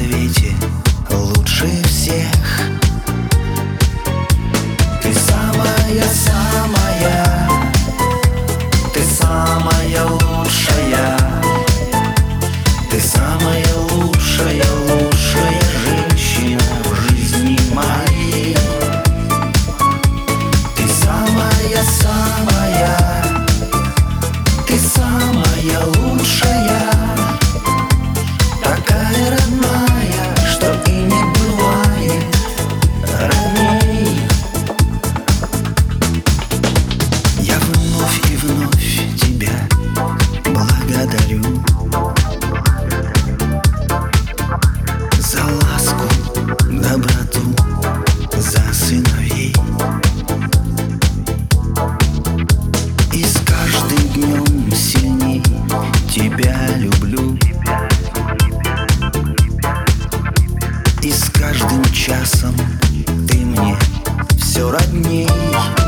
свете лучше всех. Ты самая-самая, ты самая лучшая, ты самая лучшая, лучшая женщина в жизни моей. Ты самая-самая, ты самая лучшая, такая родная, что и не бывает родней. Я вновь и вновь тебя благодарю за ласку, доброту, за сыновей. И с каждым днем сильней тебя люблю, и с каждым часом ты мне все родней.